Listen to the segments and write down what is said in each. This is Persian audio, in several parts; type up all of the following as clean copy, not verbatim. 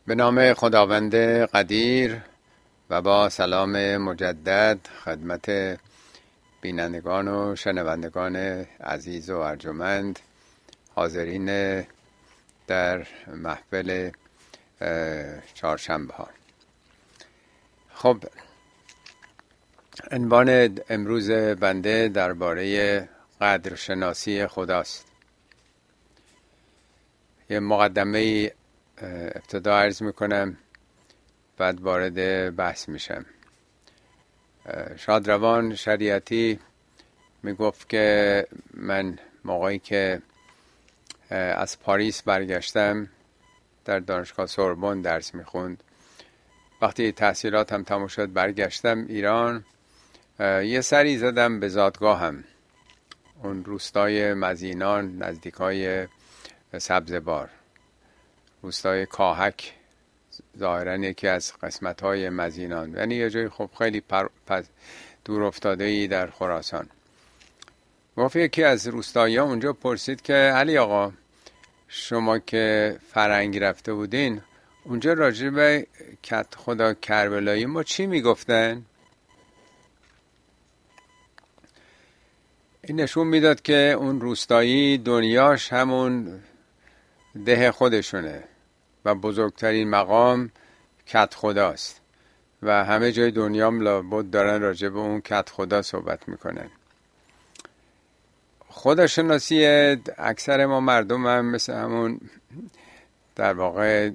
به نام خداوند قدیر و با سلام مجدد خدمت بینندگان و شنوندگان عزیز و ارجمند حاضرین در محفل چهارشنبه ها. خب، عنوان امروز بنده درباره قدرشناسی خداست. یه مقدمه ابتدا عرض میکنم، بعد وارد بحث میشم. شادروان شریعتی میگفت که من موقعی که از پاریس برگشتم در دانشگاه سوربن درس میخوند، وقتی تحصیلاتم تموم شد برگشتم ایران، یه سری زدم به زادگاهم، اون روستای مزینان نزدیکای سبزوار، روستای کاهک، ظاهرا یکی از قسمت‌های مزینان، یعنی یه جای خب خیلی دور افتاده‌ای در خراسان. گفت یکی از روستایی‌ها اونجا پرسید که علی آقا، شما که فرنگ رفته بودین اونجا راجع به کت خدا کربلایی ما چی میگفتن؟ این نشون میداد که اون روستایی دنیاش همون ده خودشونه و بزرگترین مقام کت خداست و همه جای دنیام لابد دارن راجع به اون کت خدا صحبت میکنن. خداشناسی اکثر ما مردم هم مثل همون در واقع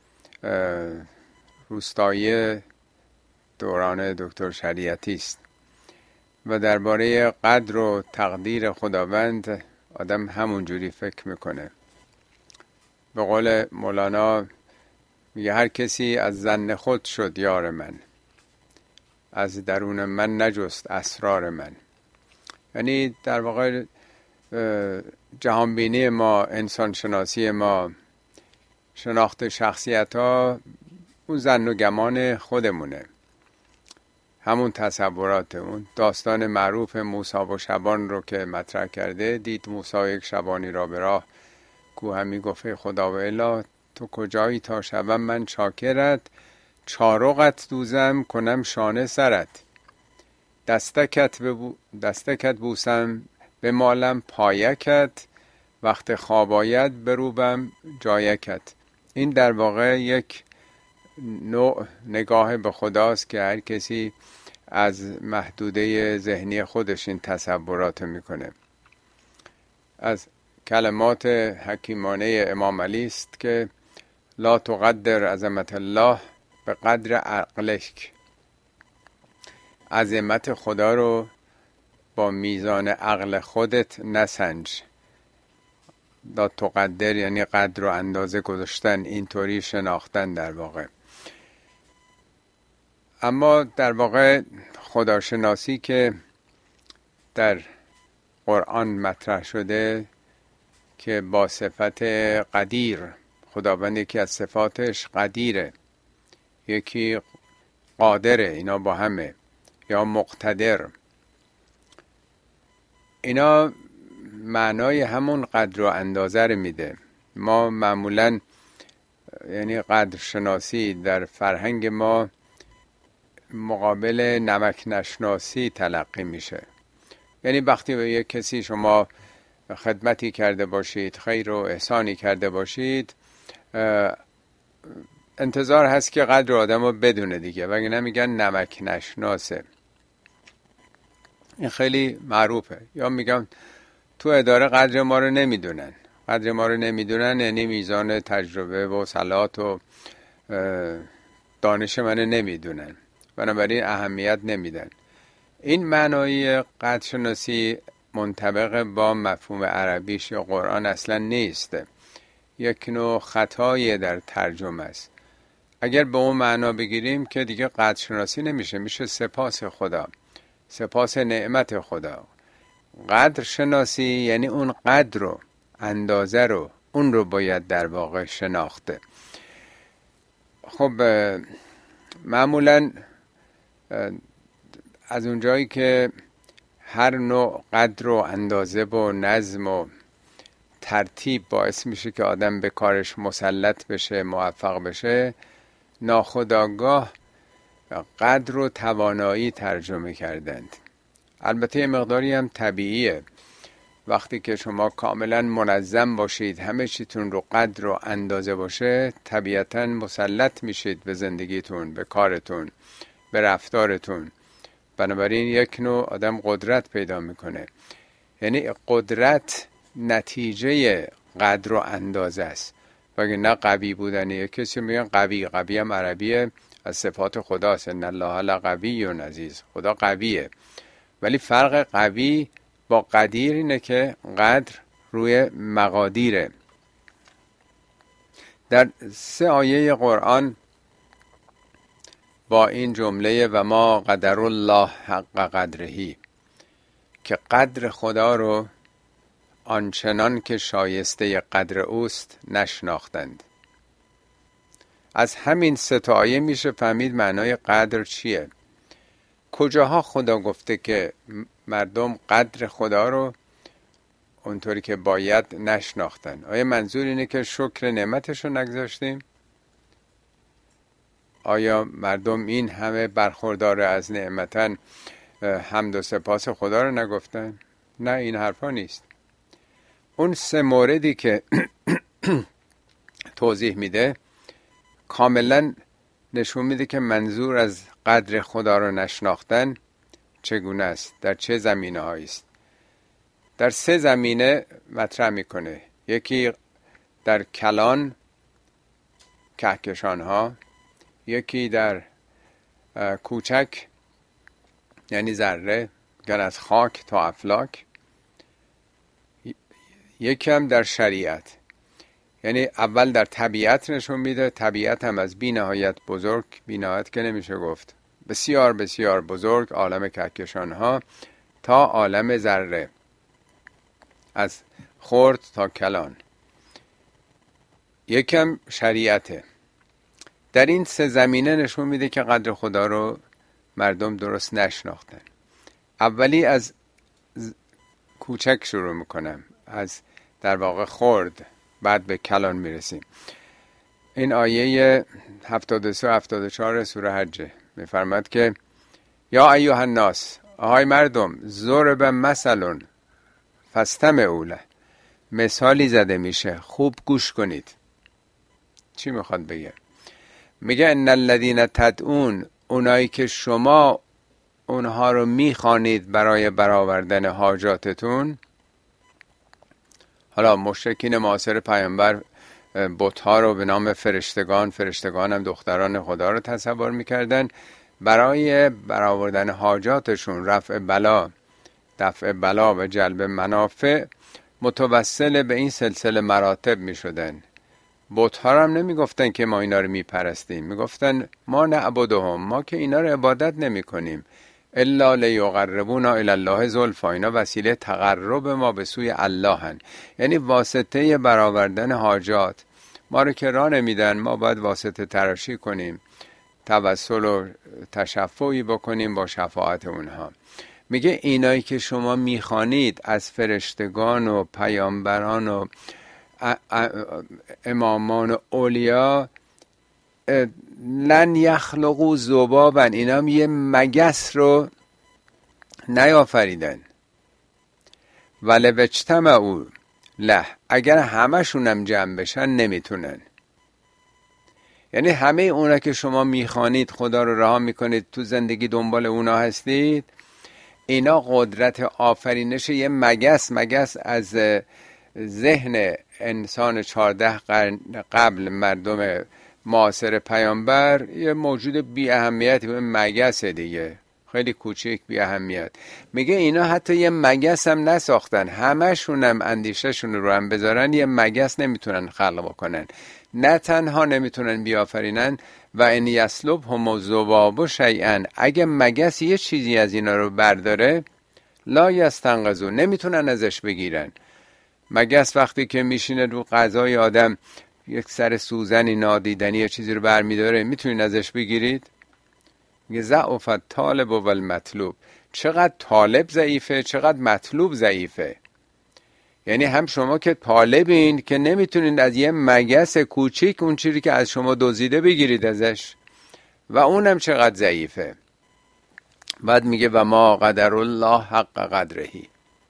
روستایی دوران دکتر شریعتی است و درباره قدر و تقدیر خداوند آدم همونجوری فکر میکنه. به قول مولانا میگه هر کسی از ظن خود شد یار من، از درون من نجست اسرار من. یعنی در واقع جهانبینی ما، انسان شناسی ما، شناخت شخصیت ها اون ظن و گمان خودمونه، همون تصورات. اون داستان معروف موسی و شبان رو که مطرح کرده، دید موسی یک شبانی را به راه، کو همی گفته خدا و الا تو کجایی تا شبم من چاکرت، چارقت دوزم کنم شانه سرت، دستکت بوسم به مالم پایکت، وقت خواب آید بروبم جایکت. این در واقع یک نوع نگاه به خداست که هر کسی از محدوده ذهنی خودش این تصورات میکنه. از کلمات حکیمانه امام علی است که لا تقدر عظمت الله به قدر عقلک، عظمت خدا رو با میزان عقل خودت نسنج. لا تقدر یعنی قدر و اندازه گذاشتن، اینطوری شناختن در واقع. اما در واقع خداشناسی که در قرآن مطرح شده که با صفت قدیر، خداوند یکی از صفاتش قدیره، یکی قادره، اینا با همه، یا مقتدر، اینا معنای همون قدر و اندازه رو میده. ما معمولا یعنی قدر شناسی در فرهنگ ما مقابل نمک نشناسی تلقی میشه. یعنی وقتی به یک کسی شما خدمتی کرده باشید، خیر و احسانی کرده باشید، انتظار هست که قدر آدم رو بدونه دیگه، وگرنه میگن نمک نشناسه. این خیلی معروفه. یا میگم تو اداره قدر ما رو نمیدونن. قدر ما رو نمیدونن یعنی میزان تجربه و صلات و دانش منو نمیدونن، بنابراین اهمیت نمیدن. این معنای قدرشناسی منطبق با مفهوم عربیش یا قرآن اصلا نیست. یک نوع خطایی در ترجمه است. اگر به اون معنا بگیریم که دیگه قدرشناسی نمیشه، میشه سپاس خدا، سپاس نعمت خدا. قدرشناسی یعنی اون قدر رو، اندازه رو، اون رو باید در واقع شناخته. خب معمولا از اونجایی که هر نوع قدر و اندازه و نظم و ترتیب باعث میشه که آدم به کارش مسلط بشه، موفق بشه، ناخودآگاه قدر و توانایی ترجمه کردند. البته یه مقداری هم طبیعیه. وقتی که شما کاملا منظم باشید، همه چیتون رو قدر و اندازه باشه، طبیعتا مسلط میشید به زندگیتون، به کارتون، به رفتارتون. بنابراین یک نوع آدم قدرت پیدا میکنه. یعنی قدرت نتیجه قدر و اندازه است. وگرنه قوی بودنیه، کسی میگن قوی هم عربیه، از صفات خداست. ان الله لقوی و عزیز، خدا قویه. ولی فرق قوی با قدیر اینه که قدر روی مقادیره. در 3 آیه قرآن با این جمله و ما قدر الله حق قدرهی، که قدر خدا رو آنچنان که شایسته قدر اوست نشناختند. از همین 3 آیه میشه فهمید معنای قدر چیه. کجاها خدا گفته که مردم قدر خدا رو اونطوری که باید نشناختن؟ آیا منظور اینه که شکر نعمتش رو نگذاشتیم؟ آیا مردم این همه برخوردار از نعمتن حمد و سپاس خدا رو نگفتن؟ نه، این حرفا نیست. اون 3 موردی که توضیح میده کاملا نشون میده که منظور از قدر خدا رو نشناختن چگونه است، در چه زمینه هایی است. در 3 زمینه مطرح میکنه. یکی در کلان، کهکشان ها، یکی در کوچک یعنی ذره، گر از خاک تا افلاک، یکی هم در شریعت. یعنی اول در طبیعت نشون میده، طبیعت هم از بی نهایت بزرگ، بی نهایت که نمیشه گفت، بسیار بسیار بزرگ، عالم کهکشان ها تا عالم ذره، از خرد تا کلان. یکم شریعته. در این 3 زمینه نشون میده که قدر خدا رو مردم درست نشناختن. اولی از کوچک شروع میکنم، از در واقع خرد، بعد به کلان میرسیم. این آیه 73 و 74 سوره حج میفرماد که یا ایها الناس، آهای مردم، ضرب مثل فاستمعوا له، مثالی زده میشه، خوب گوش کنید. چی میخواد بگه؟ میگه ان الذین تدعون، اونایی که شما اونها رو میخوانید برای برآوردن حاجاتتون. حالا مشرکین معاصر پیامبر بت‌ها رو به نام فرشتگان هم دختران خدا رو تصور میکردن، برای برآوردن حاجاتشون، رفع بلا، دفع بلا و جلب منافع، متوسل به این سلسله مراتب میشدن. بت‌ها هم نمیگفتن که ما اینا رو میپرستیم، میگفتن ما نعبدهم، ما که اینا رو عبادت نمیکنیم، الا لیقربونا الی الله زلفا، اینا وسیله تقرب ما به سوی الله هن. یعنی واسطه برآوردن حاجات. ما رو که راه نمیدن، ما باید واسطه تراشی کنیم، توسل و تشفعی بکنیم با شفاعت اونها. میگه اینایی که شما میخوانید از فرشتگان و پیامبران و امامان و اولیا، لن یخلقوا ذبابا، اینا هم یه مگس رو نیافریدن. ولو اجتمعوا له، اگر همشون هم جمع بشن نمیتونن. یعنی همه اونا که شما میخوانید، خدا رو رها میکنید، تو زندگی دنبال اونا هستید، اینا قدرت آفرینش یه مگس از ذهن انسان 14 قرن قبل، مردم معاصر پیامبر، یه موجود بی اهمیتی، به مگس دیگه، خیلی کوچیک بی اهمیت. میگه اینا حتی یه مگس هم نساختن، همشون هم اندیشهشون رو هم بذارن یه مگس نمیتونن خلق بکنن. نه تنها نمیتونن بیافرینن، و ان یسلبهم الذباب شیئا، اگه مگس یه چیزی از اینا رو برداره، لا یستنقذوا، نمیتونن ازش بگیرن. مگس وقتی که میشینه رو غذای آدم، یک سر سوزنی نادیدنی یا چیزی رو برمیداره، میتونین ازش بگیرید؟ میگه ضعف الطالب والمطلوب، چقدر طالب ضعیفه، چقدر مطلوب ضعیفه. یعنی هم شما که طالبین که نمیتونید از یه مگس کوچیک اون چیزی که از شما دزدیده بگیرید ازش، و اونم چقدر ضعیفه. بعد میگه و ما قدر الله حق قدرهی،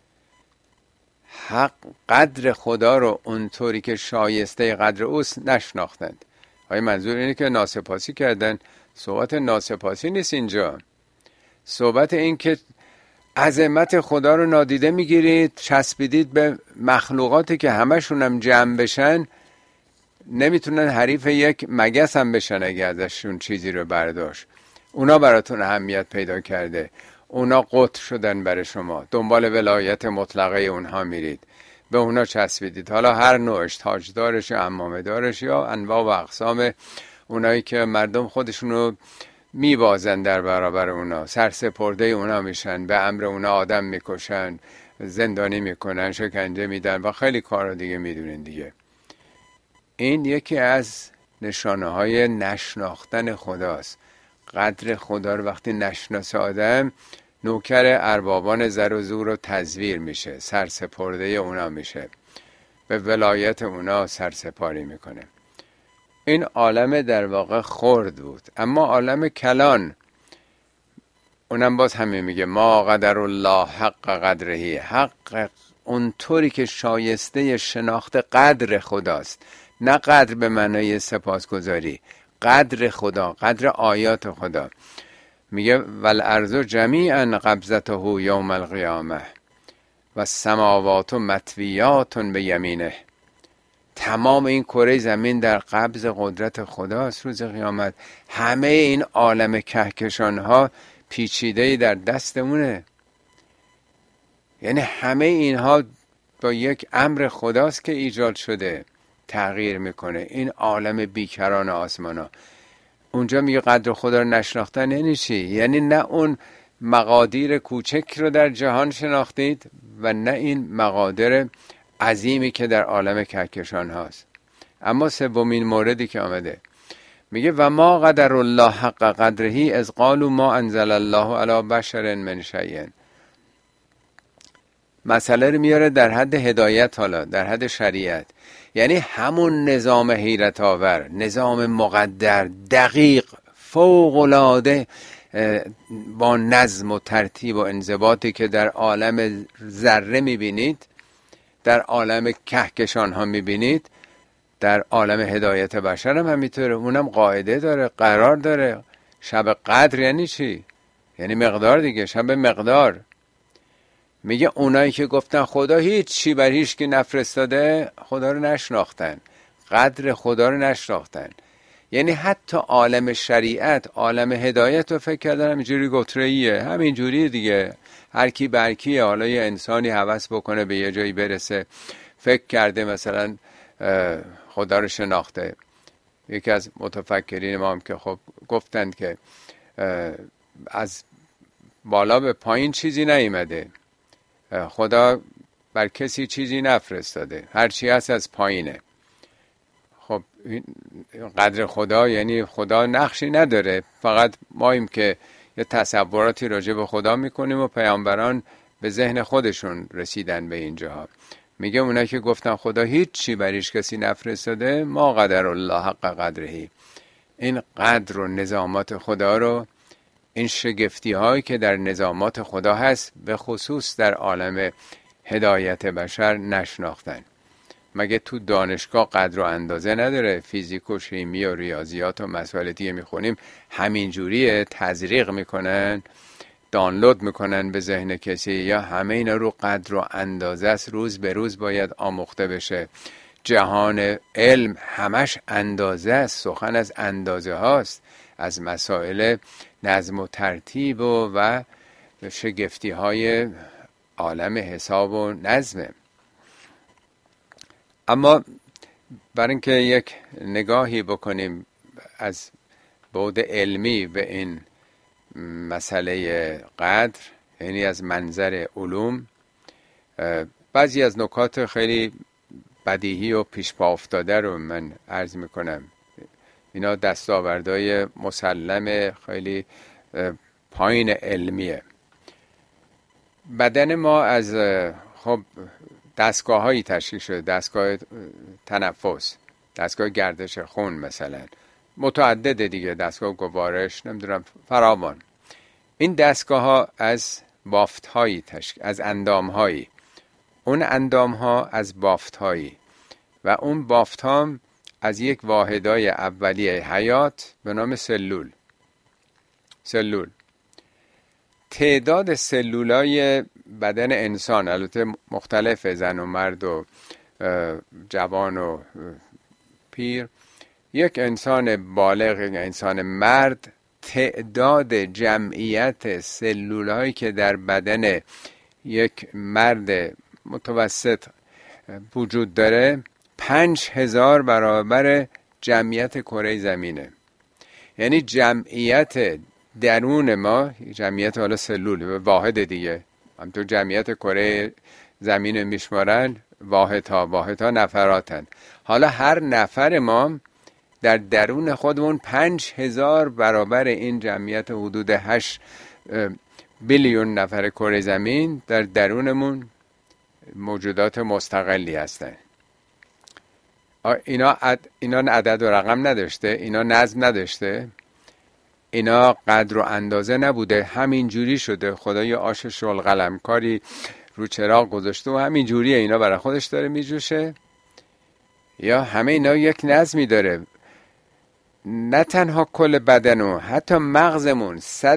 حق قدر خدا رو اونطوری که شایسته قدر اوست نشناختند. های منظور اینه که ناسپاسی کردن. صحبت ناسپاسی نیست اینجا، صحبت این که عظمت خدا رو نادیده میگیرید، چسبیدید به مخلوقاتی که همشون هم جمع بشن نمیتونن حریف یک مگس هم بشن اگه ازشون چیزی رو برداشت. اونا براتون اهمیت پیدا کرده، اونا قطر شدن برای شما، دنبال ولایت مطلقه اونها میرید، به اونا چسبیدید، حالا هر نوعش، تاجدارش یا عمامه دارش یا انواع و اقسام اونایی که مردم خودشونو میبازن در برابر اونا، سرسپرده اونا میشن، به امر اونا آدم میکشن، زندانی میکنن، شکنجه میدن و خیلی کارا دیگه میدونین دیگه. این یکی از نشانه های نشناختن خداست. قدر خدا رو وقتی نشناسه آدم، نوکر اربابان زر و زور و تزویر میشه، سرسپرده اونا میشه، به ولایت اونا سرسپاری میکنه. این عالم در واقع خرد بود. اما عالم کلان، اونم باز همین میگه ما قدر الله حق قدرهی، حق اونطوری که شایسته شناخت قدر خداست، نه قدر به معنای سپاسگزاری، قدر خدا، قدر آیات خدا. میگه والارض جمیعا قبضته یوم القیامه و السماوات مطویات به یمینه. تمام این کره زمین در قبض قدرت خداست روز قیامت. همه این عالم کهکشان ها پیچیده در دستمونه. یعنی همه اینها با یک امر خداست که ایجاد شده، تغییر میکنه. این عالم بیکران آسمان ها. اونجا میگه قدر خدا رو نشناختن یعنی چی؟ یعنی نه اون مقادیر کوچک رو در جهان شناختید و نه این مقادیر عظیمی که در عالم کهکشان هاست. اما سومین موردی که آمده میگه و ما قدر الله حق قدرهی از قالوا ما انزل الله علی بشر من شیء. مسئله رو میاره در حد هدایت، حالا در حد شریعت، یعنی همون نظام حیرت آور، نظام مقدر، دقیق، فوق العاده با نظم و ترتیب و انضباطی که در عالم ذره میبینید، در عالم کهکشان ها میبینید، در عالم هدایت بشر هم همینطوره. اونم قاعده داره، قرار داره. شب قدر یعنی چی؟ یعنی مقدار دیگه، شب مقدار. میگه اونایی که گفتن خدا هیچ چی بر هیچ کی نفرستاده، خدا رو نشناختن، قدر خدا رو نشناختن. یعنی حتی عالم شریعت، عالم هدایت رو فکر کردن همینجوری گتره‌ایه، همینجوری دیگه، هر کی بر کیه. حالا یه انسانی هوس بکنه به یه جایی برسه، فکر کرده مثلا خدا رو شناخته. یکی از متفکرین ما هم که خب گفتند که از بالا به پایین چیزی نیامده، خدا بر کسی چیزی نفرستاده، هر چی هست از پایینه. خب قدر خدا یعنی خدا نقشی نداره، فقط ماییم که یه تصوراتی راجع به خدا میکنیم و پیامبران به ذهن خودشون رسیدن به اینجاها. میگه اونا که گفتن خدا هیچ چی بریش کسی نفرستاده، ما قدر الله حق قدرهی. این قدر و نظامات خدا رو، این شگفتی هایی که در نظامات خدا هست، به خصوص در عالم هدایت بشر نشناختن. مگه تو دانشگاه قدر و اندازه نداره؟ فیزیک و شیمی و ریاضیات و مسائل دیگه میخونیم، همینجوریه تزریق میکنن، دانلود میکنن به ذهن کسی، یا همه اینا رو قدر و اندازه است، روز به روز باید آموخته بشه. جهان علم همش اندازه است، سخن از اندازه هاست، از مسائل نظم و ترتیب و شگفتی های عالم حساب و نظمه. اما برای اینکه یک نگاهی بکنیم از بعد علمی به این مسئله قدر، یعنی از منظر علوم، بعضی از نکات خیلی بدیهی و پیش پا افتاده رو من عرض میکنم. اینا دستاوردهای مسلم خیلی پایین علمیه. بدن ما از خب دستگاه هایی تشکیل شده، دستگاه تنفس، دستگاه گردش خون مثلا، متعدد دیگه، دستگاه گوارش، نمیدونم فراوان. این دستگاه ها از بافت هایی از اندام هایی، اون اندام ها از بافت هایی و اون بافت ها از یک واحدای اولیه حیات به نام سلول. تعداد سلولای بدن انسان البته مختلفه، زن و مرد و جوان و پیر. یک انسان بالغ، یک انسان مرد، تعداد جمعیت سلولایی که در بدن یک مرد متوسط وجود داره 5000 برابر جمعیت کره زمینه. یعنی جمعیت درون ما، جمعیت حالا سلول واحد دیگه، همونطور جمعیت کره زمین میشمارن واحدها نفراتن. حالا هر نفر ما در درون خودمون 5000 برابر این جمعیت حدود 8 بیلیون نفر کره زمین در درونمون موجودات مستقلی هستن. اینا عدد و رقم نداشته، اینا نظم نداشته، اینا قدر و اندازه نبوده، همین جوری شده. خدا یه آش شغل قلمکاری رو چراغ گذاشته و همین جوریه، اینا برای خودش داره میجوشه؟ یا همه اینا یک نظمی داره؟ نه تنها کل بدنو، حتی مغزمون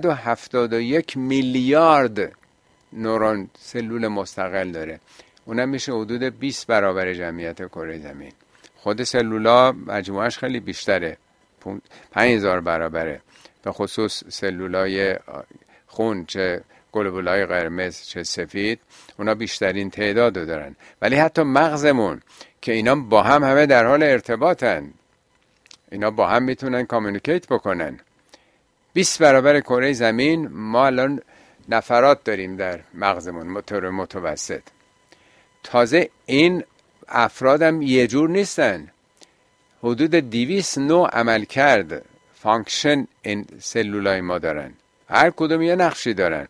171 میلیارد نورون سلول مستقل داره، اونم میشه حدود 20 برابر جمعیت کره زمین. خود سلولا مجموعش خیلی بیشتره، 5000 برابره، به خصوص سلولای خون، چه گلبولای قرمز چه سفید، اونا بیشترین تعداد رو دارن. ولی حتی مغزمون که اینا با هم همه در حال ارتباطن، اینا با هم میتونن کامیونیکیت بکنن. 20 برابر کره زمین ما الان نفرات داریم در مغزمون متوسط. تازه این افرادم یه جور نیستن، حدود 200 نوع عمل کرد، فانکشن این سلولای ما دارن، هر کدوم یه نقشی دارن.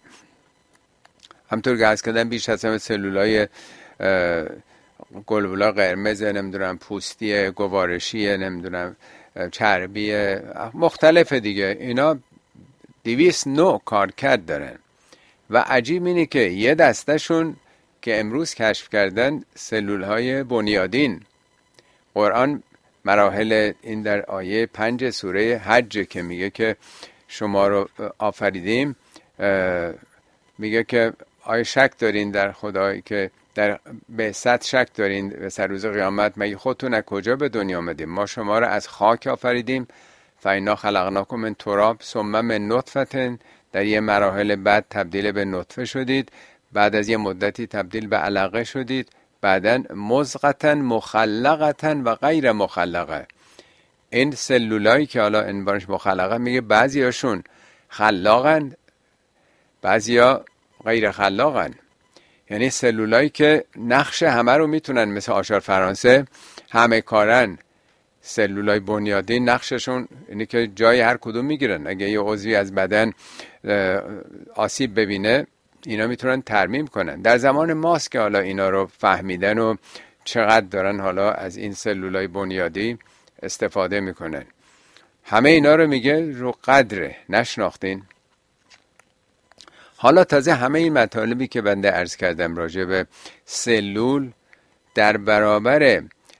همطور که از کردن بیش از همه سلولای گلبولا قرمز، نمیدونم پوستی، گوارشی، نمیدونم چربی، مختلف دیگه، اینا 200 نوع کارکرد دارن. و عجیب اینه که یه دستشون که امروز کشف کردن سلولهای بنیادین. قرآن مراحل این در آیه 5 سوره حج که میگه که شما رو آفریدیم، میگه که آیا شک دارین در خدایی که در بعثت شک دارین به سر روز قیامت؟ مگه خودتون از کجا به دنیا آمدیم؟ ما شما رو از خاک آفریدیم، فانا خلقناکم من تراب ثم من نطفه، در یه مراحل بعد تبدیل به نطفه شدید، بعد از یه مدتی تبدیل به علقه شدید، بعدن مضغة مخلقة و غیر مخلقه. این سلولایی که حالا عنوانش مخلقه، میگه بعضی هاشون خلاقن، بعضی ها غیر خلاقن. یعنی سلولایی که نقش همه رو میتونن، مثل آشار فرانسه همه کارن. سلولای بنیادین نقششون اینه که جای هر کدوم میگیرن. اگه یه عضوی از بدن آسیب ببینه، اینا میتونن ترمیم کنن. در زمان ماست که حالا اینا رو فهمیدن و چقدر دارن حالا از این سلولای بنیادی استفاده میکنن. همه اینا رو میگه رو قدره، نشناختین. حالا تازه همه این مطالبی که بنده عرض کردم راجع به سلول در برابر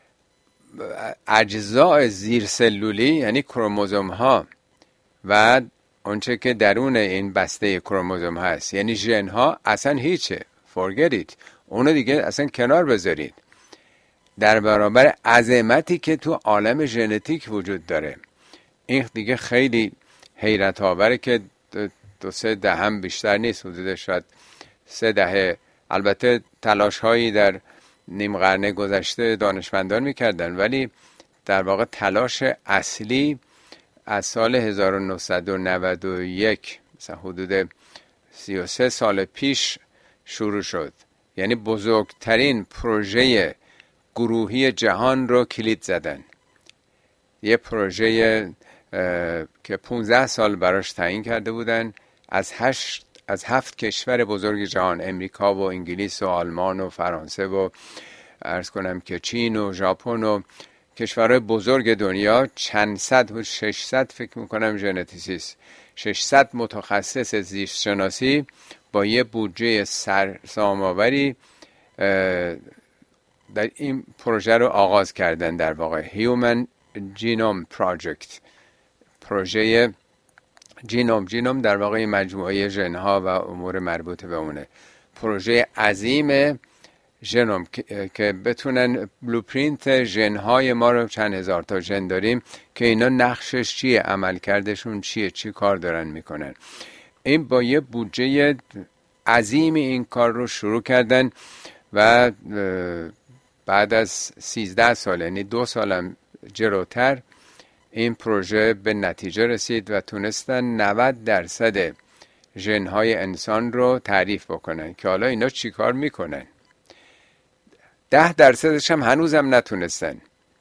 اجزاء زیر سلولی، یعنی کروموزوم ها و اونچه که درون این بسته کروموزوم هست، یعنی ژن ها، اصلا هیچه، forget it، اونو دیگه اصلا کنار بذارید، در برابر عظمتی که تو عالم ژنتیک وجود داره. این دیگه خیلی حیرت آوره که 2-3 دهه بیشتر نیست، حدود شاید 3 دهه. البته تلاش هایی در نیم قرن گذشته دانشمندان میکردن، ولی در واقع تلاش اصلی از سال 1991، مثلا حدود 33 سال پیش شروع شد. یعنی بزرگترین پروژه گروهی جهان رو کلید زدن. یه پروژه که 15 سال براش تعیین کرده بودن، از 8 از 7 کشور بزرگ جهان، امریکا و انگلیس و آلمان و فرانسه و عرض کنم که چین و ژاپن و کشورهای بزرگ دنیا، چند صد و 600 فکر میکنم ژنتیسیست، 600 متخصص زیست شناسی با یه بودجه سرسام‌آوری در این پروژه رو آغاز کردن. در واقع Human Genome Project، پروژه جینوم در واقع مجموعه ژن‌ها و امور مربوط به اونه. پروژه عظیم ژنوم که بتونن بلوپرینت ژن‌های ما رو، چند هزار تا ژن داریم که اینا نقشش چیه، عملکردشون چیه، چی کار دارن میکنن. این با یه بودجه عظیم این کار رو شروع کردن و بعد از 13 سال، یعنی 2 سالم جلوتر، این پروژه به نتیجه رسید و تونستن 90% ژن‌های انسان رو تعریف بکنن که حالا اینا چی کار میکنن. 10% هم هنوزم نتونستن،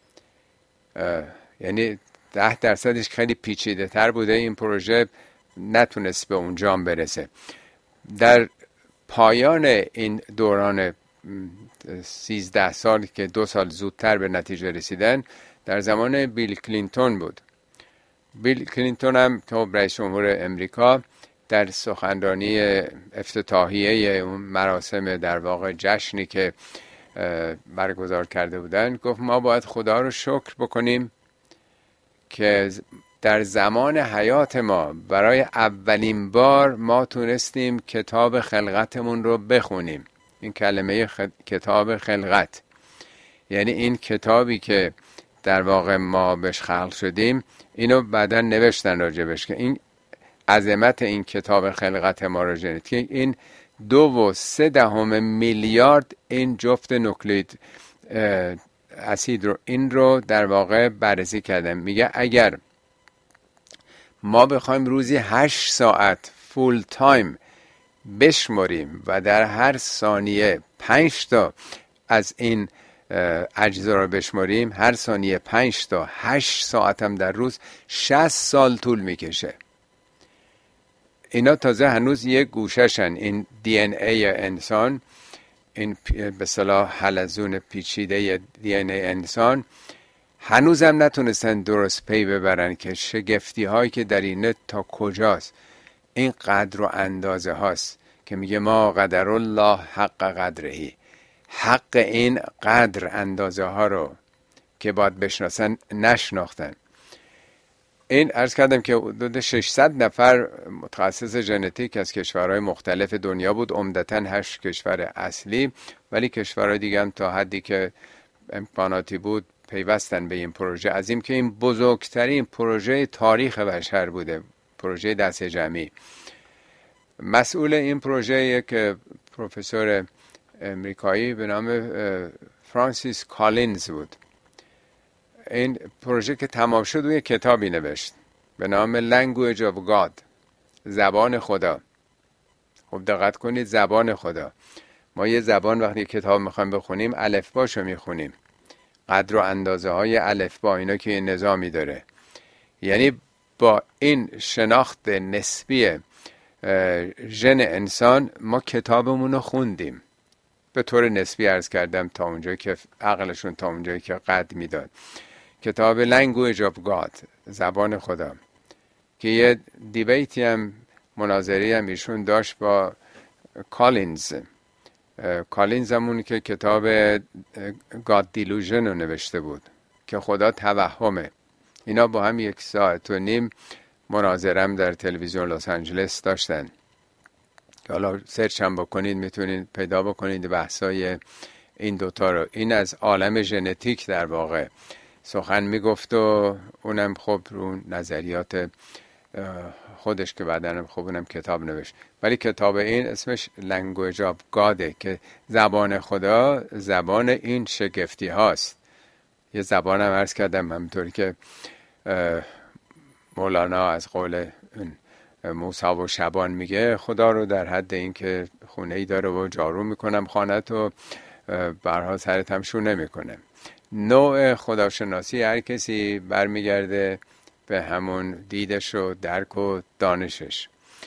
یعنی 10%ش خیلی پیچیده تر بوده، این پروژه نتونست به اونجا برسه. در پایان این دوران 13 سال که 2 سال زودتر به نتیجه رسیدن، در زمان بیل کلینتون بود. بیل کلینتون هم که رئیس جمهور امریکا در سخنرانی افتتاحیه اون مراسم، در واقع جشنی که برگزار کرده بودن، گفت ما باید خدا رو شکر بکنیم که در زمان حیات ما برای اولین بار ما تونستیم کتاب خلقتمون رو بخونیم. این کلمه کتاب خلقت یعنی این کتابی که در واقع ما بهش خلق شدیم، اینو بعدا نوشتن راجبش که این عظمت این کتاب خلقت ما رو جنید که این 2.3 میلیارد این جفت نوکلئید اسید رو، این رو در واقع بررسی کردم. میگه اگر ما بخوایم روزی 8 ساعت فول تایم بشماریم و در هر ثانیه 5 تا از این اجزا رو بشماریم، هر ثانیه 5 تا 8 ساعت هم در روز، 60 سال طول میکشه. اینا تازه هنوز یک گوششن، این دی ان ای انسان، این به اصطلاح حلزون پیچیده دی ان ای انسان، هنوز هم نتونستن درست پی ببرن که شگفتی هایی که در اینه تا کجاست. این قدر و اندازه هاست که میگه ما قدر الله حق قدرهی، حق این قدر اندازه ها رو که باید بشناسن نشناختن. این عرض کردم که حدود 600 نفر متخصص ژنتیک از کشورهای مختلف دنیا بود، عمدتاً 8 کشور اصلی، ولی کشورهای دیگه هم تا حدی که امکاناتی بود پیوستن به این پروژه عظیم که این بزرگترین پروژه تاریخ بشر بوده، پروژه دست جمعی. مسئول این پروژه یک پروفسور امریکایی به نام فرانسیس کالینز بود. این پروژه که تمام شد و یک کتابی نوشت به نام Language of God، زبان خدا. خب دقت کنید، زبان خدا. ما یه زبان وقتی کتاب میخوایم بخونیم الفباشو میخونیم، قدر و اندازه های الفبا، اینا که این نظامی داره. یعنی با این شناخت نسبی ژن انسان ما کتابمون رو خوندیم، به طور نسبی عرض کردم، تا اونجایی که عقلشون تا اونجایی که قد میداد. کتاب Language of God، زبان خدا، که یه دیبیتی هم، مناظری هم ایشون داشت با کالینز همون که کتاب God Delusion رو نوشته بود که خدا توهمه. اینا با هم 1.5 ساعت مناظرم در تلویزیون لس آنجلس داشتن. حالا سرچ هم بکنید میتونید پیدا بکنید بحثای این دوتا رو. این از عالم ژنتیک در واقع سخن میگفت و اونم خب رو نظریات خودش که بعدن خب اونم کتاب نوشت. ولی کتاب این اسمش Language of God که زبان خدا، زبان این شگفتی هاست. یه زبان هم عرض کردم همونطوری که مولانا از قول موسی و شبان میگه خدا رو در حد این که خونه ای داره و جارو میکنم خانت و برها سرت هم شونه میکنم. نوع خداشناسی هر کسی برمیگرده به همون دیدش و درک و دانشش.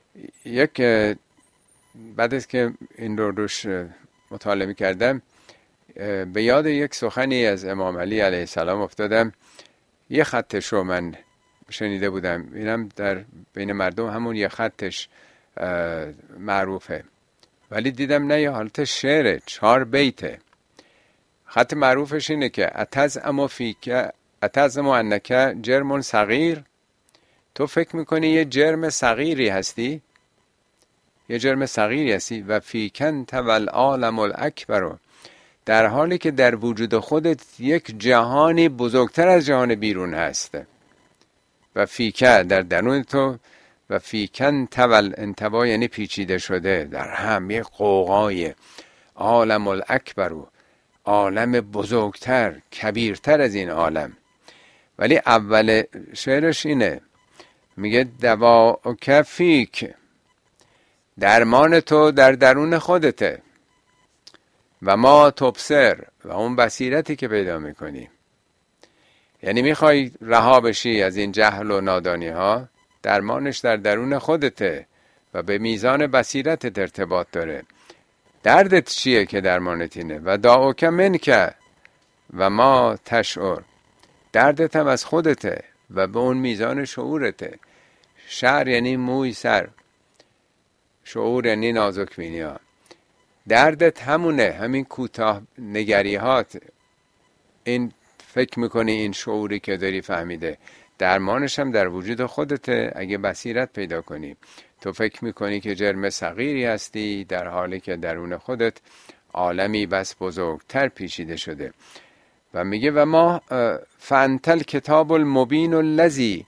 یک بعد از که این رو روش مطالعه کردم به یاد یک سخنی از امام علی علیه السلام افتادم. یه خطش رو من شنیده بودم، اینم در بین مردم همون یه خطش معروفه، ولی دیدم نه یه حالت شعره، 4 بیته. خط معروفش اینه که اتزعم انک جرم صغیر، تو فکر میکنی یه جرم صغیری هستی، یه جرم صغیری هستی، و فیکن تول عالم الاکبر، در حالی که در وجود خودت یک جهانی بزرگتر از جهان بیرون هست. و فیکه در درون تو، و فیکن تول، انتوا یعنی پیچیده شده در هم، یک قوقای عالم الاکبر، عالم بزرگتر کبیرتر از این عالم. ولی اول شعرش اینه، میگه دواءک فیک، درمان تو در درون خودته، و ما تبصر، و اون بصیرتی که پیدا میکنی. یعنی میخوای رها بشی از این جهل و نادانی ها، درمانش در درون خودته و به میزان بصیرتت ارتباط داره. دردت چیه که درمانت اینه؟ و داؤک منک و ما تشعر، دردت هم از خودته و به اون میزان شعورته. شعر یعنی موی سر، شعور یعنی نازک بینی ها. دردت همونه، همین کوتاه نگریهات. این فکر میکنی این شعوری که داری فهمیده، درمانش هم در وجود خودته. اگه بصیرت پیدا کنی، تو فکر میکنی که جرم صغیری هستی، در حالی که درون خودت عالمی بس بزرگتر پیچیده شده. و میگه و ما فانتل کتاب المبین الذی،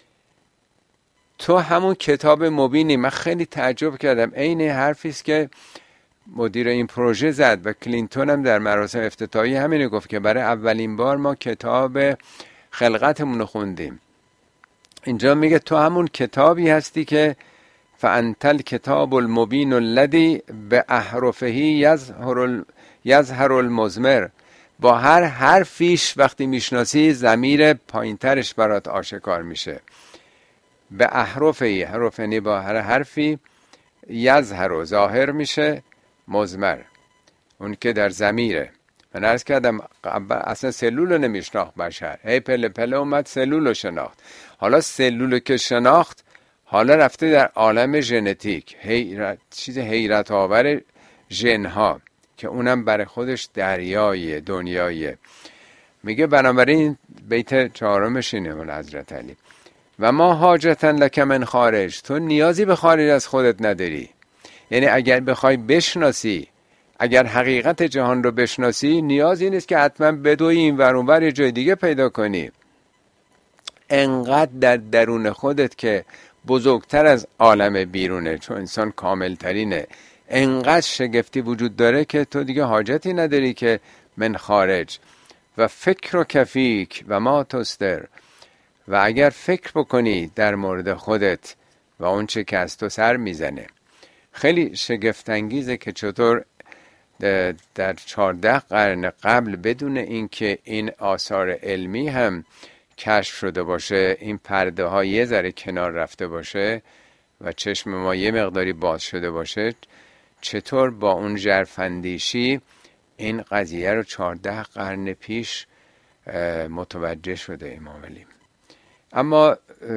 تو همون کتاب مبینی. من خیلی تعجب کردم، عین حرفی است که مدیر این پروژه زد و کلینتون هم در مراسم افتتاحیه همینو گفت که برای اولین بار ما کتاب خلقتمون رو خوندیم. اینجا میگه تو همون کتابی هستی که فانتل کتاب المبین الذی به احرفه یظهر المضمر، با هر حرفیش وقتی میشناسی ضمیر پایینترش برات آشکار میشه. به احرفه، حرف یعنی با هر حرفی، یظهر ظاهر میشه، مضمر اون که در ضمیره. من عرض کردم اصلا سلول رو نمیشناخت بشر، هی پله پله اومد سلول رو شناخت. حالا سلول که شناخت، حالا رفته در عالم ژنتیک، چیز حیرت آور ژن ها که اونم برای خودش دریای دنیایه. میگه بنابراین بیت 4 اینه مال حضرت علی، و ما حاجتا لک من خارج، تو نیازی به خارج از خودت نداری. یعنی اگر بخوای بشناسی، اگر حقیقت جهان رو بشناسی، نیازی نیست که حتما بدوی این ور اون ور یه جای دیگه پیدا کنی. انقدر در درون خودت که بزرگتر از عالم بیرونه، چون انسان کامل ترینه، انقدر شگفتی وجود داره که تو دیگه حاجتی نداری که من خارج. و فکر و کفیک و ما تستر، و اگر فکر بکنی در مورد خودت و اون چه که از تو سر میزنه. خیلی شگفت‌انگیزه که چطور در 14 قرن قبل بدون اینکه این آثار علمی هم کشف شده باشه، این پرده ها یه ذره کنار رفته باشه و چشم ما یه مقداری باز شده باشه، چطور با اون ژرفاندیشی این قضیه رو 14 قرن پیش متوجه شده امام علی. اما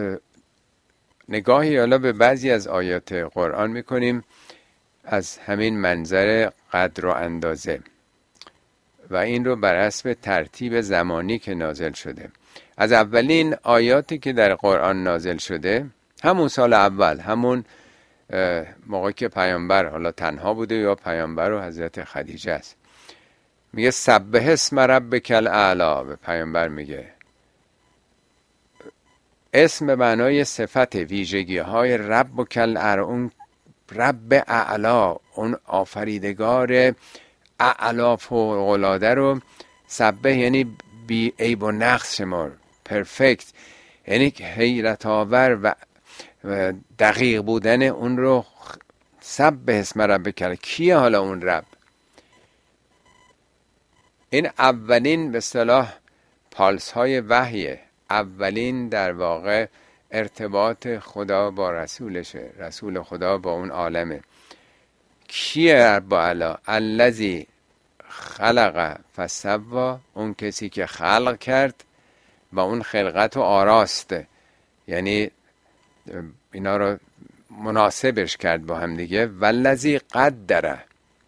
نگاهی حالا به بعضی از آیات قرآن میکنیم از همین منظر قدر و اندازه، و این رو بر حسب ترتیب زمانی که نازل شده. از اولین آیاتی که در قرآن نازل شده، همون سال اول، همون موقعی که پیامبر حالا تنها بوده یا پیامبر و حضرت خدیجه است، میگه سبح اسم ربک الاعلی. به پیامبر میگه اسم به معنای صفت، ویژگی های رب و کل ار، اون رب اعلا، اون آفریدگار اعلا فوق العاده رو سبح یعنی بی عیب و نقص شمار، پرفکت، یعنی حیرت آور و دقیق بودن اون رو سبح اسم ربک. کیه حالا اون رب؟ این اولین به اصطلاح پالس های وحیه، اولین در واقع ارتباط خدا با رسولشه، رسول خدا با اون عالمه. کیه رب اعلی؟ الذی خلق فسوا، اون کسی که خلق کرد و اون خلقت رو آراست، یعنی اینا رو مناسبش کرد با هم دیگه. والذی قدر،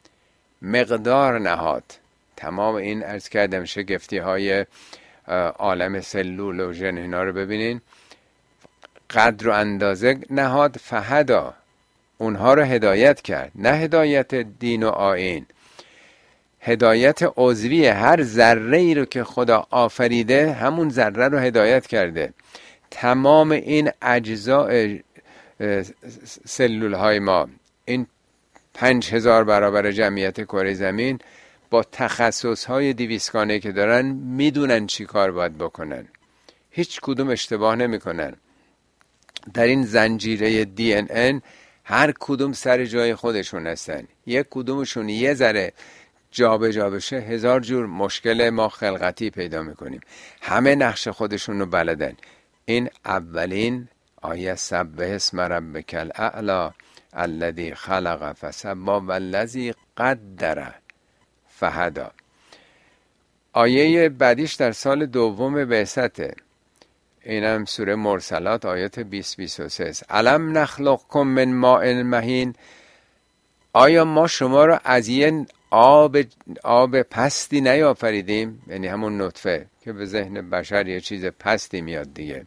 مقدار نهاد. تمام این عرض کردم شگفتی های عالم سلول و ژن اینا رو ببینین. قدر و اندازه نهاد. فهدا، اونها رو هدایت کرد، نه هدایت دین و آیین، هدایت عضوی. هر ذره ای رو که خدا آفریده همون ذره رو هدایت کرده. تمام این اجزاء سلول های ما، این 5000 برابر جمعیت کره زمین، با تخصص های 200 گانه که دارن میدونن چی کار باید بکنن، هیچ کدوم اشتباه نمی کنن. در این زنجیره DNA هر کدوم سر جای خودشون هستن. یک کدومشون یه ذره جا به جا بشه 1000 جور مشکل ما خلقتی پیدا میکنیم. همه نقش خودشون رو بلدن. این اولین آیه سبح اسم ربک الاعلی الذی خلق فسوا والذی قدر فهدا. آیه بعدیش در سال دوم بعثته، اینم سوره مرسلات آیت 20-23. الم نخلقکم من ماء مهین، آیا ما شما را از یه آب پستی نیافریدیم؟ یعنی همون نطفه که به ذهن بشر یه چیز پستی میاد دیگه.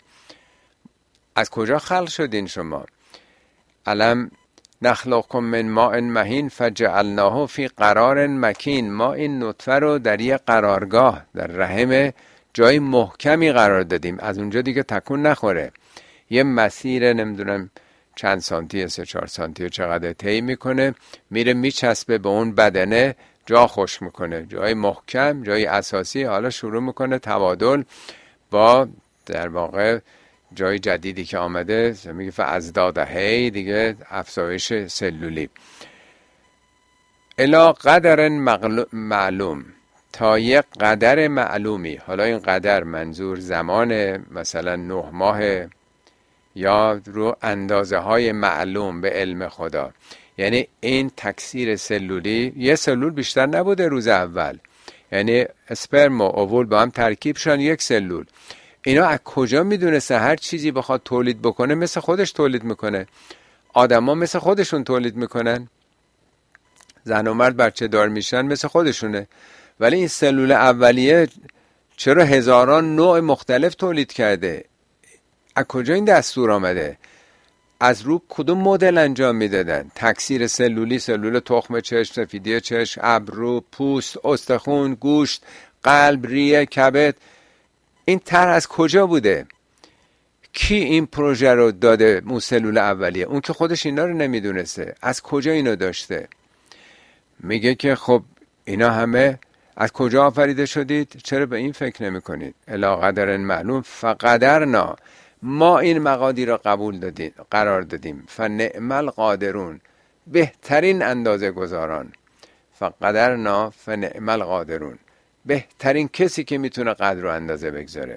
از کجا خلق شدین شما؟ الم نخلقکم من ماء مهین فجعلناه فی قرار مکین، ما این نطفه رو در یه قرارگاه، در رحم جای محکمی قرار دادیم، از اونجا دیگه تکون نخوره. یه مسیر نمیدونم چند سانتی، 3-4 سانتی چقدر طی میکنه، میره میچسبه به اون بدنه، جا خوش میکنه، جای محکم، جای اساسی. حالا شروع میکنه تبادل با در واقع جای جدیدی که آمده، میگه فازداده، دیگه افزایش سلولی الی قدر معلوم، تا یک قدر معلومی. حالا این قدر منظور زمان، مثلا 9 ماه، یا رو اندازه های معلوم به علم خدا. یعنی این تکثیر سلولی، یه سلول بیشتر نبوده روز اول، یعنی اسپرم و اوول با هم ترکیب شدن یک سلول. اینا از کجا میدونسته هر چیزی بخواد تولید بکنه مثل خودش تولید میکنه؟ آدما مثل خودشون تولید میکنن، زن و مرد بچه دار میشن مثل خودشونه، ولی این سلول اولیه چرا هزاران نوع مختلف تولید کرده؟ از کجا این دستور آمده؟ از رو کدوم مدل انجام میدادن؟ تکثیر سلولی، سلول تخم چشم، سفیدی چشم، ابرو، پوست، استخون، گوشت، قلب، ریه، کبد، این طرح از کجا بوده؟ کی این پروژه رو داده؟ اون سلول اولیه، اون که خودش اینا رو نمیدونسته، از کجا اینو داشته؟ میگه که خب اینا همه از کجا آفریده شدید؟ چرا به این فکر نمی کنید؟ الی قدر معلوم فقدرنا، ما این مقادیر را قبول دادیم، قرار دادیم. فنعم القادرون، بهترین اندازه گذاران. فقدرنا فنعم القادرون، بهترین کسی که میتونه قدر و اندازه بگذاره.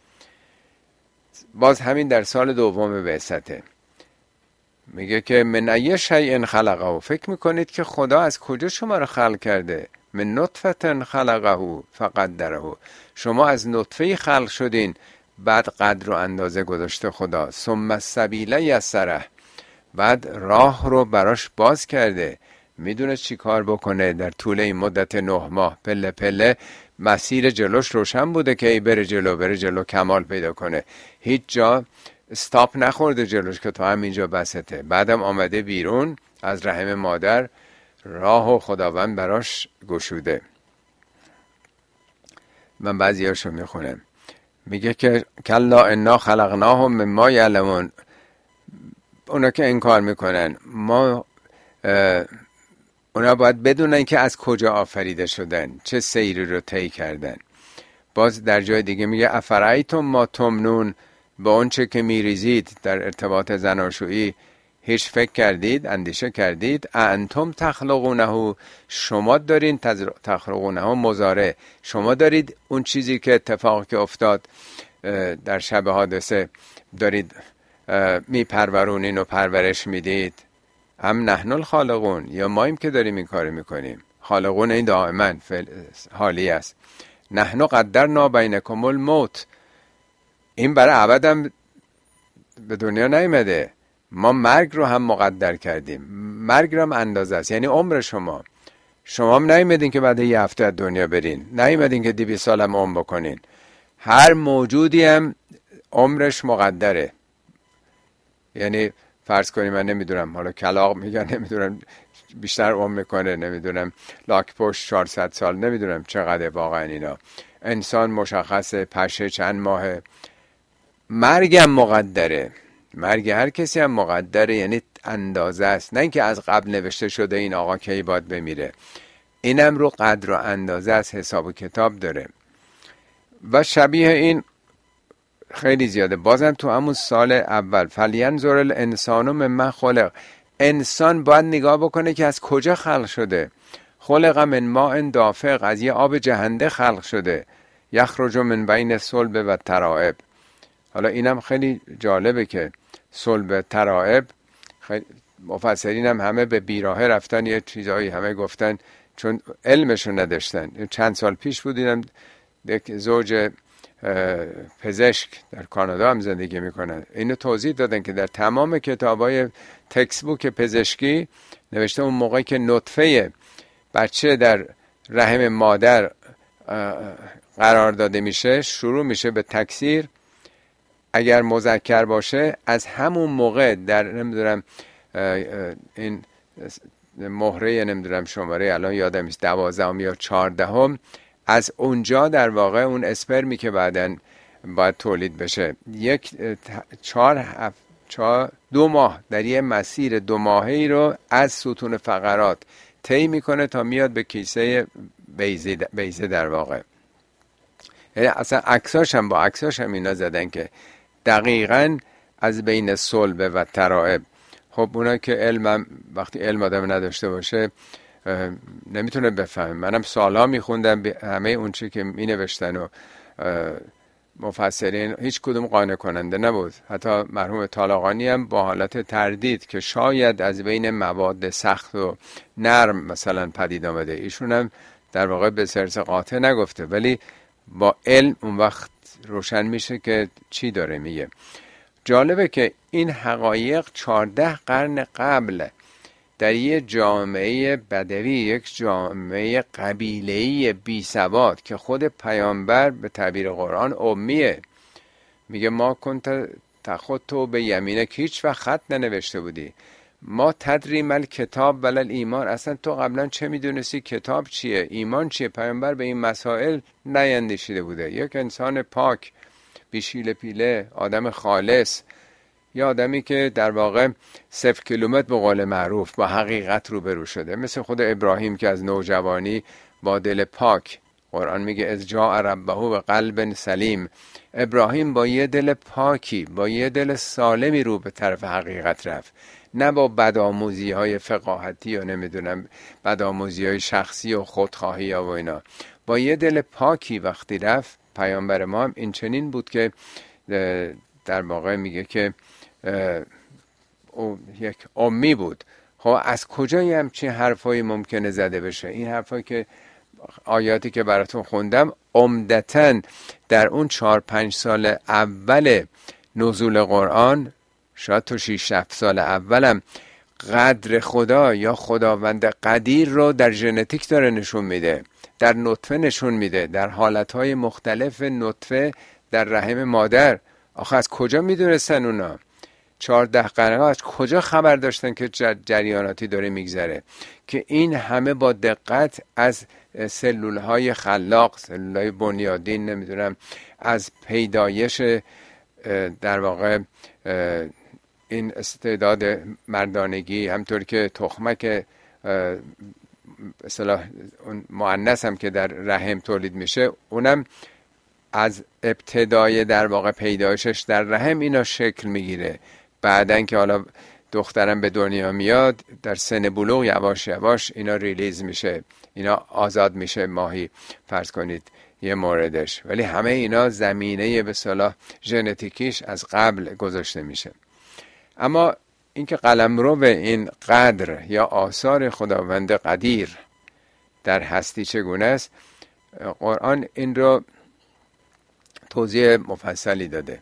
باز همین در سال دوم بعثته، میگه که من ای شیء خلقه، فکر میکنید که خدا از کجا شما رو خلق کرده؟ من نطفه خلقه فقدره، شما از نطفه خلق شدین، بعد قدر و اندازه گذاشته خدا. ثم السبیل یسره، بعد راه رو براش باز کرده، میدونه چی کار بکنه در طول این مدت 9 ماه. پله پله مسیر جلوش روشن بوده که ای بره جلو کمال پیدا کنه، هیچ جا استاپ نخورده جلوش که تا همینجا بسته. بعدم آمده بیرون از رحم مادر، راه و خداوند براش گشوده. من بعضیاشو میخونم، میگه که کلا انا خلقناهم مما یعلمون، اونا که انکار میکنن، اونا باید بدونن که از کجا آفریده شدن، چه سیری رو طی کردن. باز در جای دیگه میگه افرایتم ما تمنون، با اون چه که میریزید در ارتباط زناشویی هیچ فکر کردید، اندیشه کردید؟ انتم تخلقونه، شما دارین تخلقونه مضارع، شما دارید اون چیزی که اتفاقی که افتاد در شب حادثه دارید میپرورونین و پرورش میدید؟ هم نحن الخالقون، یا ماییم که داریم این کار میکنیم؟ خالقون این دائما حالی است. نحن قدرنا بینکم الموت، این برای ابدم به دنیا نیامده، ما مرگ رو هم مقدر کردیم. مرگ رو هم اندازه است، یعنی عمر شما هم نیامدین که بعد یه هفته از دنیا برین، نیامدین که 200 سال هم عمر بکنین. هر موجودی هم عمرش مقدره. یعنی فرض کنیم من نمیدونم، حالا کلاغ میگن نمیدونم بیشتر عمر میکنه، نمیدونم لاک پشت 400 سال، نمیدونم چقدر واقعا اینا. انسان مشخصه، پشه چند ماهه. مرگ هم مقدره، مرگ هر کسی هم مقدره، یعنی اندازه است، نه اینکه از قبل نوشته شده این آقا کی باید بمیره. اینم رو قدر و اندازه است، حساب و کتاب داره. و شبیه این خیلی زیاده. بازم تو همون سال اول فلینظر الانسان مما خلق، انسان باید نگاه بکنه که از کجا خلق شده. خلق من ماء دافق، از یه آب جهنده خلق شده. یخرج من بین الصلب و الترائب. حالا اینم خیلی جالبه که صلب ترائب، مفسرین هم همه به بیراهه رفتن یه چیزایی همه گفتن چون علمشون نداشتن. چند سال پیش بود دیدم یک زوج پزشک در کانادا هم زندگی میکنن، اینو توضیح دادن که در تمام کتابای تکست بوک پزشکی نوشته اون موقعی که نطفه بچه در رحم مادر قرار داده میشه، شروع میشه به تکثیر. اگر مذکر باشه از همون موقع در نمیدونم این مهره نمیدونم شماره الان یادم نیست 12 یا 14، از اونجا در واقع اون اسپرمی که بعدن باید تولید بشه 2 ماه در یه مسیر 2 ماهه‌ای رو از ستون فقرات طی میکنه تا میاد به کیسه بیضه در واقع. یعنی اصلا عکساش هم اینا زدن که دقیقاً از بین صلب و ترائب. خب اونا که علم، وقتی علم آدم نداشته باشه نمیتونه بفهمه. منم سالها میخوندم همه اون چی که مینوشتن و مفسرین هیچ کدوم قانع کننده نبود. حتی مرحوم طالقانی هم با حالت تردید که شاید از بین مواد سخت و نرم مثلا پدید آمده، ایشون هم در واقع به سرس قاطع نگفته، ولی با علم اون وقت روشن میشه که چی داره میگه. جالبه که این حقایق 14 قرن قبل در یه جامعه بدوی، یک جامعه قبیله‌ای بی سواد که خود پیامبر به تعبیر قرآن امیه، میگه ما کنت تخطو به یمینک، هیچ وقت خط ننوشته بودی. ما تدریم الکتاب ولل ایمان، اصلا تو قبلا چه میدونستی کتاب چیه، ایمان چیه؟ پیامبر به این مسائل نیندیشیده بوده. یک انسان پاک، بیشیل پیله، آدم خالص، یا آدمی که در واقع 0 کیلومتر به قول معروف با حقیقت روبرو شده، مثل خود ابراهیم که از نوجوانی با دل پاک، قرآن میگه از جاء ربه به قلب سلیم، ابراهیم با یه دل پاکی، با یه دل سالمی رو به طرف حقیقت رفت، نه با بدآموزی های فقاهتی یا نمیدونم بدآموزی های شخصی و خودخواهی و اینا. با یه دل پاکی وقتی رفت، پیامبر ما هم این چنین بود که در واقع میگه که او یک امی بود. خب از کجای همچین حرفایی ممکنه زده بشه؟ این حرفایی که آیاتی که براتون خوندم عمدتاً در اون 4-5 سال اول نزول قرآن، شاید تو 6-7 سال اولم، قدر خدا یا خداوند قدیر رو در ژنتیک داره نشون میده، در نطفه نشون میده، در حالتهای مختلف نطفه در رحم مادر. آخه از کجا میدونستن اونا؟ 14 قرن از کجا خبر داشتن که جریاناتی داره میگذره که این همه با دقت از سلولهای خلاق، سلولهای بنیادین، نمیدونم از پیدایش در واقع این استعداد مردانگی، همطور که تخمک اصطلاح اون مؤنث هم که در رحم تولید میشه، اونم از ابتدای در واقع پیدایشش در رحم اینا شکل میگیره. بعدن که حالا دخترم به دنیا میاد، در سن بلوغ یواش یواش اینا ریلیز میشه، اینا آزاد میشه، ماهی فرض کنید یه موردش. ولی همه اینا زمینه به صلاح ژنتیکیش از قبل گذاشته میشه. اما اینکه قلمرو این قدر یا آثار خداوند قدیر در هستی چگونه است، قرآن این رو توضیح مفصلی داده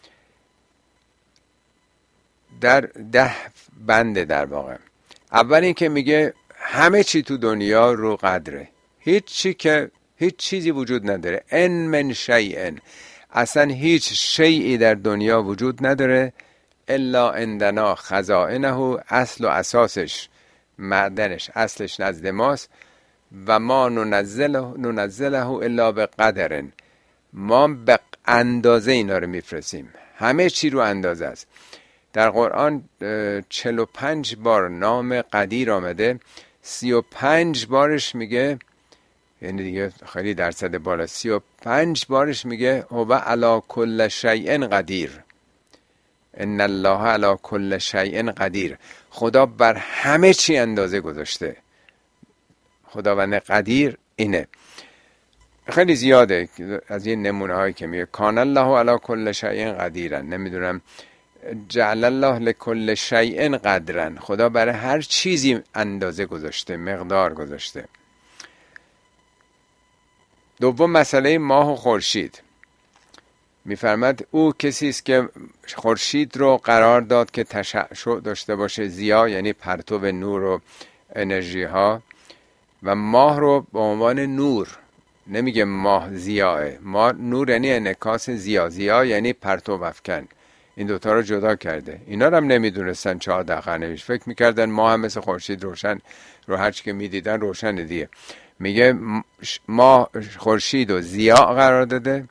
در 10 بنده. در واقع اول این که میگه همه چی تو دنیا رو قدره، هیچ چیزی وجود نداره، ان من شیء، اصلا هیچ شیئی در دنیا وجود نداره الا عندنا خزائنه، اصل و اساسش، معدنش، اصلش نزد ماست. و ما ننزله الا بقدر، ما به اندازه اینا رو میفرستیم، همه چی رو اندازه است. در قرآن 45 بار نام قدیر آمده، 35 بارش میگه، یعنی دیگه خیلی درصد بالا، 35 بارش میگه هو علی کل شیء قدیر، ان الله علی کل شیء قدیر، خدا بر همه چی اندازه گذاشته. خداوند قدیر اینه. خیلی زیاده از این نمونه هایی که میگه کان الله علی کل شیء قدیرا، نمیدونم جعل الله لکل شیء قدرا، خدا برای هر چیزی اندازه گذاشته، مقدار گذاشته. دوم مسئله ماه و خورشید، میفرماد او کسی است که خورشید رو قرار داد که تشعشع داشته باشه، ضیا یعنی پرتو نور و انرژی ها، و ماه رو به عنوان نور، نمیگه ماه ضیاه، ماه نور یعنی انعکاس ضیا، ضیا یعنی پرتو افکن، این دوتا رو جدا کرده. اینا رو هم نمیدونستن 4 دقیقه نمیش، فکر میکردن ماه هم مثل خورشید روشن، رو هرچی که میدیدن روشن دیگه. میگه ماه خورشید و ضیا قرار داده،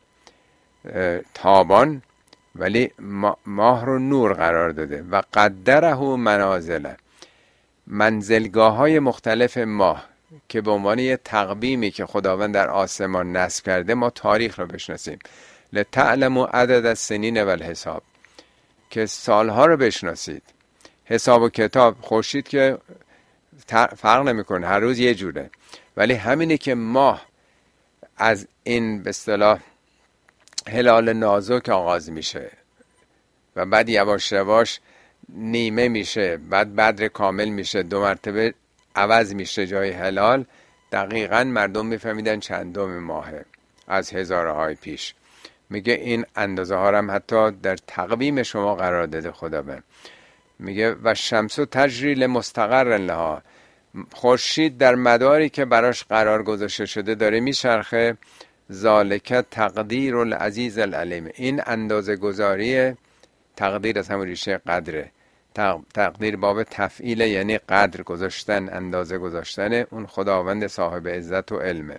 تابان، ولی ماه رو نور قرار داده. و قدره منازل، منزلگاه های مختلف ماه که به عنوان یه تقویمی که خداوند در آسمان نصب کرده ما تاریخ رو بشناسیم. لتعلموا عدد السنین و الحساب، که سالها رو بشناسید. حساب و کتاب، خورشید که فرق نمیکنه، هر روز یه جوره، ولی همینه که ماه از این به اصطلاح هلال نازک آغاز میشه و بعد یواش یواش نیمه میشه، بعد بدر کامل میشه، 2 مرتبه عوض میشه جای هلال، دقیقاً مردم میفهمیدن چندم ماهه از هزارهای پیش. میگه این اندازه ها هم حتی در تقویم شما قرار داده خداوند. میگه و شمس تجری لمستقر لها، خورشید در مداری که براش قرار گذاشته شده داره میچرخه. ذالک تقدیر العزیز العلیم، این اندازه گذاری، تقدیر از همون ریشه قدره، تقدیر باب تفعیل یعنی قدر گذاشتن، اندازه گذاشتن، اون خداوند صاحب عزت و علمه.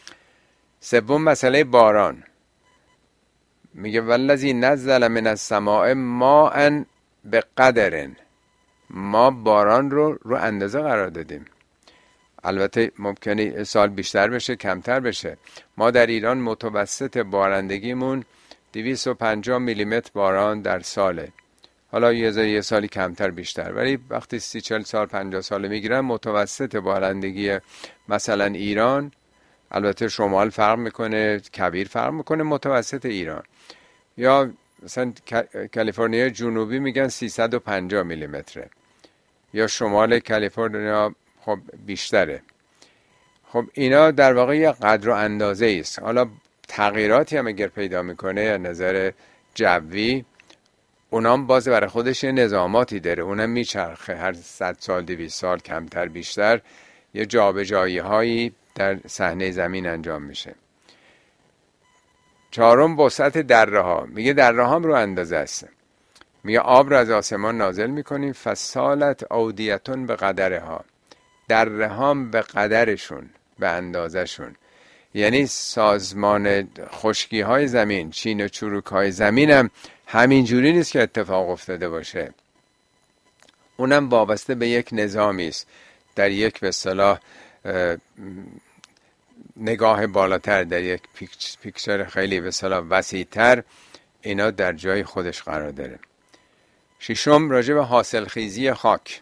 سوم مسئله باران، میگه والذی نزل من السماء ماء بقدر، ما باران رو اندازه قرار دادیم. البته ممکنه سال بیشتر بشه کمتر بشه. ما در ایران متوسط بارندگیمون 250 میلیمتر باران در ساله، حالا یه سالی کمتر بیشتر، ولی وقتی 30-40 سال 50 ساله میگیرن متوسط بارندگی مثلا ایران، البته شمال فرق میکنه، کبیر فرق میکنه، متوسط ایران یا مثلا کالیفرنیا جنوبی میگن 350 میلیمتره، یا شمال کالیفرنیا خب بیشتره. خب اینا در واقع یه قدر و اندازه است. حالا تغییراتی هم اگر پیدا میکنه از نظر جوی، اونام باز برای خودش نظاماتی داره، اونم میچرخه هر 100 سال 200 سال کمتر بیشتر، یه جابجایی هایی در صحنه زمین انجام میشه. چهارم وسعت دره ها، میگه دره ها هم رو اندازه است. میگه آب رو از آسمان نازل میکنیم، فسالت اودیتون به قدره ها، دره ها به قدرشون، به اندازه شون. یعنی سازمان خشکی های زمین، چین و چروک های زمین هم همین جوری نیست که اتفاق افتاده باشه، اونم وابسته به یک نظامی است، در یک به اصطلاح نگاه بالاتر، در یک پیکچر خیلی به اصطلاح وسیع‌تر، اینا در جای خودش قرار داره. ششم راجع به حاصل خیزی خاک.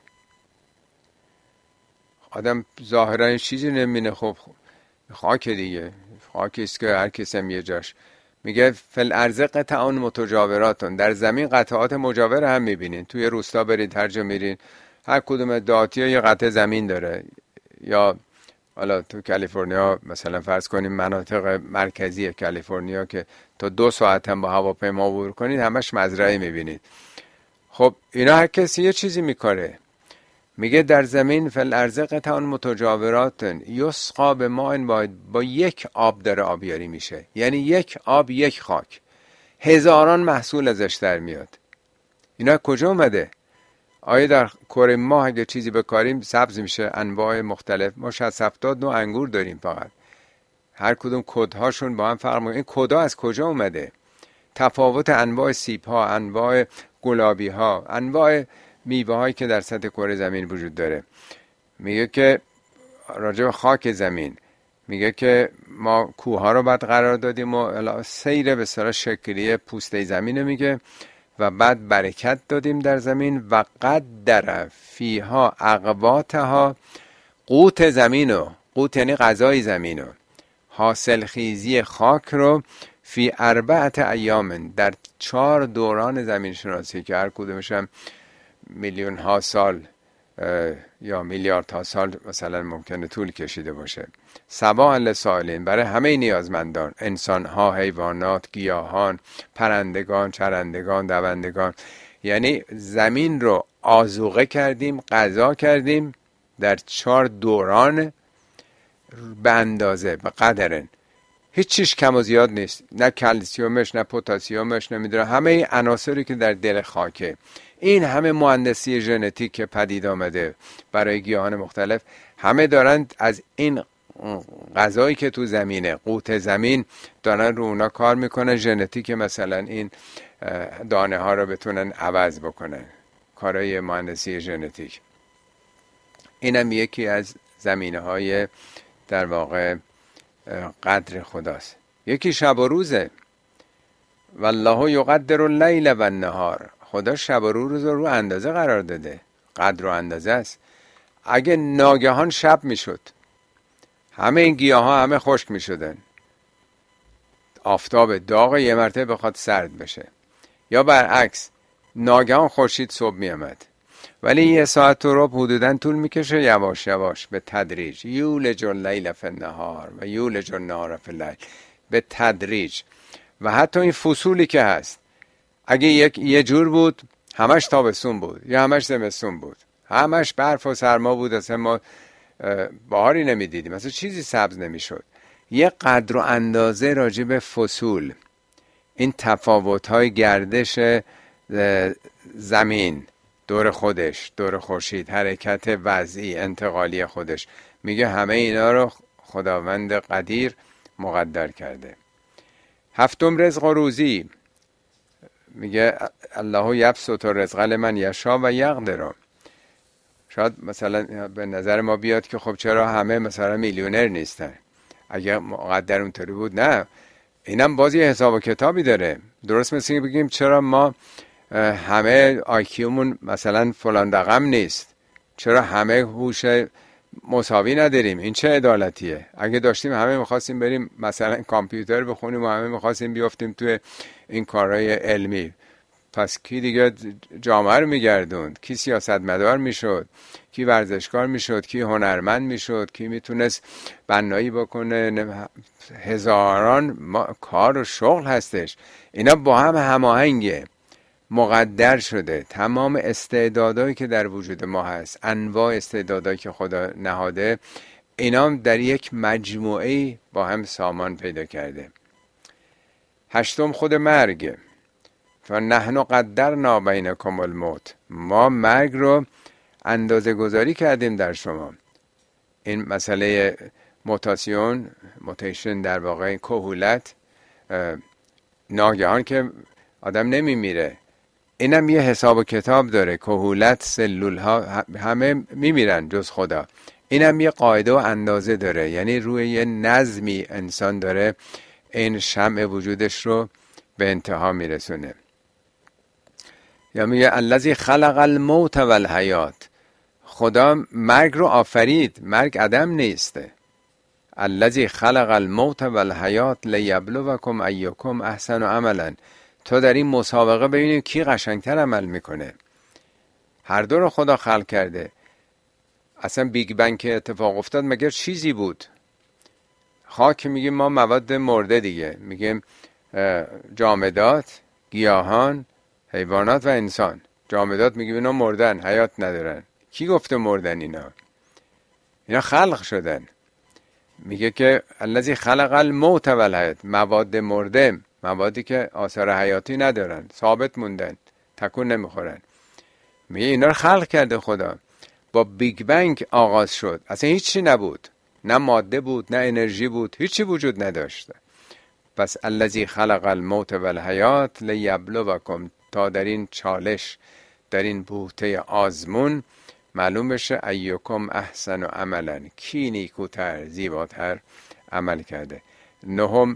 آدم ظاهرا چیزی نمی‌بینه، خب خاک دیگه، خاکی است که هر کسی هم یه جاش میگه فل ارض قطع متجاوراتون، در زمین قطعات مجاور هم میبینین. توی روستا برید هر جا میرین، هر کدوم دهاتی یه قطع زمین داره. یا حالا تو کالیفرنیا مثلا فرض کنیم مناطق مرکزی کالیفرنیا که تا 2 ساعت هم با هواپیما عبور کنید همش مزرعه میبینید. خب اینا هر کسی یه چیزی میکاره. میگه در زمین فل ارض قطع متجاورات یسقا به ماء واحد، با یک آب داره آبیاری میشه. یعنی یک آب یک خاک، هزاران محصول ازش در میاد. اینا کجا اومده؟ آیا در کره ماه اگه چیزی بکاریم سبز میشه؟ انواع مختلف. ما 60-70 نوع انگور داریم فقط، هر کدوم کدهاشون با هم فرق میکنه. این کدها از کجا اومده؟ تفاوت انواع سیب ها، انواع گلابی ها، انواع میوه هایی که در سطح کره زمین وجود داره. میگه که راجع به خاک زمین، میگه که ما کوه ها رو بعد قرار دادیم و سیر به اصطلاح شکلی پوسته زمین میگه، و بعد برکت دادیم در زمین و قدر فیها اقواتها، قوت زمینو، قوت یعنی غذای زمینو، حاصل خیزی خاک رو فی 4 ایام، در 4 دوران زمین شناسی که هر کدومش هم میلیون ها سال یا میلیاردها سال مثلا ممکنه طول کشیده باشه. سباحا للسائلین، برای همه نیازمندان، انسان ها، حیوانات، گیاهان، پرندگان، چرندگان، دوندگان. یعنی زمین رو آذوقه کردیم، غذا کردیم در 4 دوران به اندازه، به قدرن. هیچ چیز کم و زیاد نیست، نه کلسیومش، نه پتاسیمش، نمیدونم همه عناصری که در دل خاکه. این همه مهندسی ژنتیک که پدید آمده برای گیاهان مختلف، همه دارن از این غذایی که تو زمینه، قوت زمین، دارن رو اونا کار میکنن. ژنتیک مثلا این دانه ها رو بتونن عوض بکنن، کارهای مهندسی ژنتیک. اینم یکی از زمینه های در واقع قدر خداست. یکی شب و روزه. والله یقدر اللیل و النهار، خدا شب و روز رو اندازه قرار داده، قدر و اندازه است. اگه ناگهان شب میشد، همه این گیاه ها همه خشک میشدن، آفتاب داغ یه مرتبه بخواد سرد بشه، یا برعکس ناگهان خورشید صبح میامد. ولی 1 ساعت و ربع حدوداً طول میکشه، یواش یواش به تدریج. یولج اللیل فی النهار و یولج النهار فی اللیل، به تدریج. و حتی این فصولی که هست، اگه یه جور بود همش تابستون بود یا همش زمستون بود، همش برف و سرما بود، اصلا ما بهاری نمیدیدیم، اصلا چیزی سبز نمیشد. یه قدر و اندازه راجع به فصول، این تفاوت‌های گردش زمین دور خودش، دور خورشید، حرکت وضعی انتقالی خودش، میگه همه اینا رو خداوند قدیر مقدر کرده. 7 رزق و روزی، میگه الله یبسط الرزق لمن یشاء و یقدر. شاید مثلا به نظر ما بیاد که خب چرا همه مثلا میلیونر نیستن؟ اگه مقدر اونطوری بود، نه، اینم بازی حساب و کتابی داره. درست مثل اینکه بگیم چرا ما همه آیکیومون مثلا فلان رقم نیست، چرا همه هوش مساوی نداریم؟ این چه عدالتیه؟ اگه داشتیم همه میخواستیم بریم مثلا کامپیوتر بخونیم و همه میخواستیم بیافتیم توی این کارهای علمی، پس کی دیگه جامعه رو میگردوند؟ کی سیاستمدار میشد؟ کی ورزشکار میشد؟ کی هنرمند میشد؟ کی میتونست بنایی بکنه؟ هزاران کار و شغل هستش. اینا با هم هماهنگه، مقدر شده. تمام استعدادایی که در وجود ما هست، انواع استعدادایی که خدا نهاده، اینا در یک مجموعه با هم سامان پیدا کرده. 8 خود مرگ. فنحن قدرنا بینکم الموت، ما مرگ رو اندازه گذاری کردیم در شما. این مسئله موتیشن در واقع کهولت، ناگهان که آدم نمیمیره، اینم یه حساب و کتاب داره. کهولت، سلول ها همه میمیرن جز خدا. اینم یه قاعده و اندازه داره، یعنی روی یه نظمی انسان داره این شمع وجودش رو به انتها میرسونه. یا میگه الذی خلق الموت و الحیات، خدا مرگ رو آفرید، مرگ عدم نیسته. الذی خلق الموت و الحیات لیبلوکم ایکم احسن عملا. تو در این مسابقه ببینیم کی قشنگتر عمل میکنه. هر دو رو خدا خلق کرده. اصلا بیگ بنگ که اتفاق افتاد مگر چیزی بود؟ خاک میگیم ما مواد مرده دیگه، میگیم جامدات، گیاهان، حیوانات و انسان. جامدات میگیم اینا مردن، حیات ندارن. کی گفته مردن؟ اینا خلق شدن. میگه که الذی خلق الموت و الحیات، مواد مرده، موادی که آثار حیاتی ندارن، ثابت موندن، تکون نمیخورن. میگه اینا رو خلق کرده خدا. با بیگ بنگ آغاز شد، اصلا هیچی نبود، نه ماده بود نه انرژی بود، هیچی وجود نداشته. پس الذی خلق الموت و الحیات لیبلوکم، تا در این چالش، در این بوته آزمون معلوم بشه ایکم احسن عملا، کی نیکوتر زیباتر عمل کرده. نهم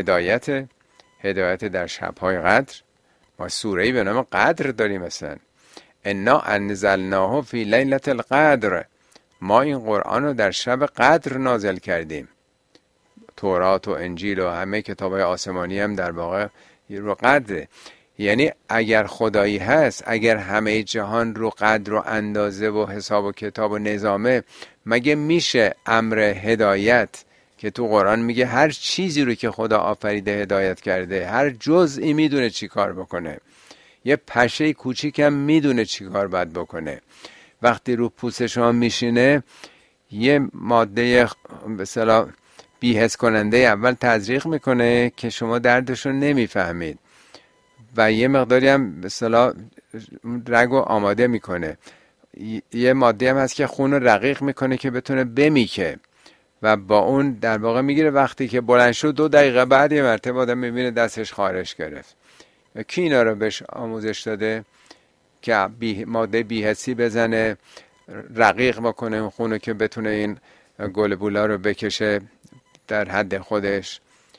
هدایت در شبهای قدر. ما سوره‌ای به نام قدر داریم مثلا، انا انزلناه فی لیلة القدر، ما این قرآن رو در شب قدر نازل کردیم. تورات و انجیل و همه کتابای آسمانی هم در واقع رو قدره. یعنی اگر خدایی هست، اگر همه جهان رو قدر و اندازه و حساب و کتاب و نظامه، مگه میشه امر هدایت که تو قرآن میگه هر چیزی رو که خدا آفریده هدایت کرده، هر جزئی میدونه چی کار بکنه، یه پشه کوچیکم میدونه چی کار باید بکنه. وقتی رو پوست شما میشینه یه ماده به اصطلاح بی‌حس کننده اول تزریق میکنه که شما دردشو نمیفهمید و یه مقداری هم به اصطلاح رگو آماده میکنه. یه ماده هم هست که خون رو رقیق میکنه که بتونه بمیکه و با اون در واقع میگیره. وقتی که بلند شد 2 دقیقه بعد یه مرتبه آدم میبینه دستش خارش گرفت. کی اینا رو بهش آموزش داده که ماده بی‌حسی بزنه، رقیق بکنه اون خونو که بتونه این گلبولا رو بکشه در حد خودش؟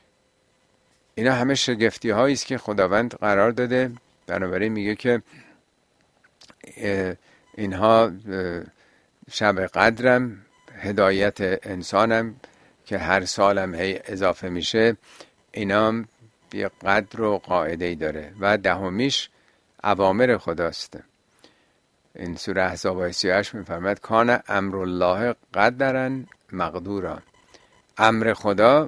اینا همه شگفتی هایی است که خداوند قرار داده. بنابراین میگه که اینها شب قدرم، هدایت انسانم که هر سالم هی اضافه میشه، اینا یه قدر و قاعده‌ای داره. و دهمیش اوامر خداست. این سوره احزاب آیه 38 میفرماید کان امر الله قدرا مقدورا. امر خدا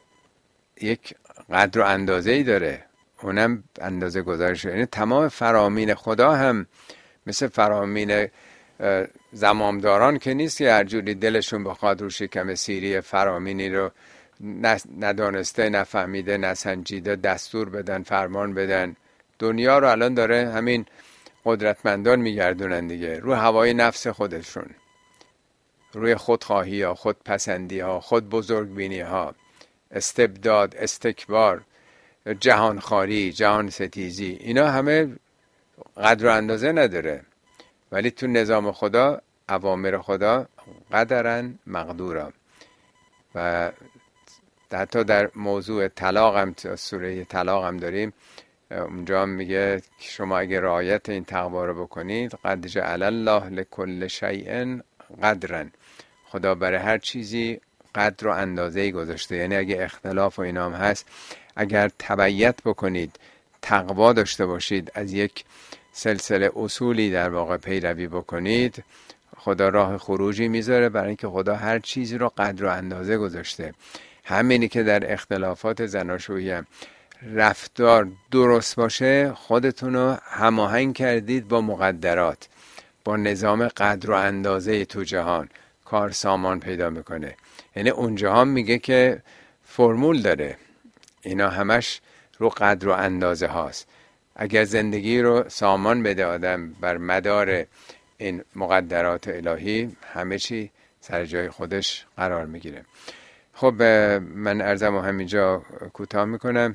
یک قدر و اندازه‌ای داره، اونم اندازه گذارشه. یعنی تمام فرامین خدا هم مثل فرامین زمامداران که نیست که هر جوری دلشون بخواد رو شکم سیری فرامینی رو ندانسته، نفهمیده، نسنجیده دستور بدن، فرمان بدن. دنیا رو الان داره همین قدرتمندان میگردونن دیگه، رو هوای نفس خودشون، روی خودخواهی ها، خودپسندی ها، خود بزرگبینی ها، استبداد، استکبار، جهانخواری، جهان ستیزی. اینا همه قدر و اندازه نداره. ولی تو نظام خدا، اوامر خدا قدرن مقدورا. و حتی در موضوع طلاق هم، سوره طلاق هم داریم، اونجا هم میگه که شما اگه رعایت این تقوا رو بکنید، قد جعل الله لکل شیء قدرا، خدا برای هر چیزی قدر و اندازه‌ای گذاشته. یعنی اگه اختلاف و اینام هست، اگر تبعیت بکنید، تقوا داشته باشید، از یک سلسله اصولی در واقع پیروی بکنید، خدا راه خروجی میذاره، برای اینکه خدا هر چیزی رو قدر و اندازه گذاشته. همینی که در اختلافات زناشویی هم رفتار درست باشه، خودتون رو هماهنگ کردید با مقدرات، با نظام قدر و اندازه تو جهان، کار سامان پیدا میکنه. یعنی اونجا هم میگه که فرمول داره، اینا همش رو قدر و اندازه هاست. اگر زندگی رو سامان بده آدم بر مدار این مقدرات الهی، همه چی سر جای خودش قرار میگیره. خب من عرضمو همینجا کوتاه میکنم.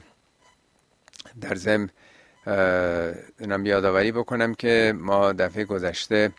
در ضمن اینم یادآوری بکنم که ما دفعه گذشته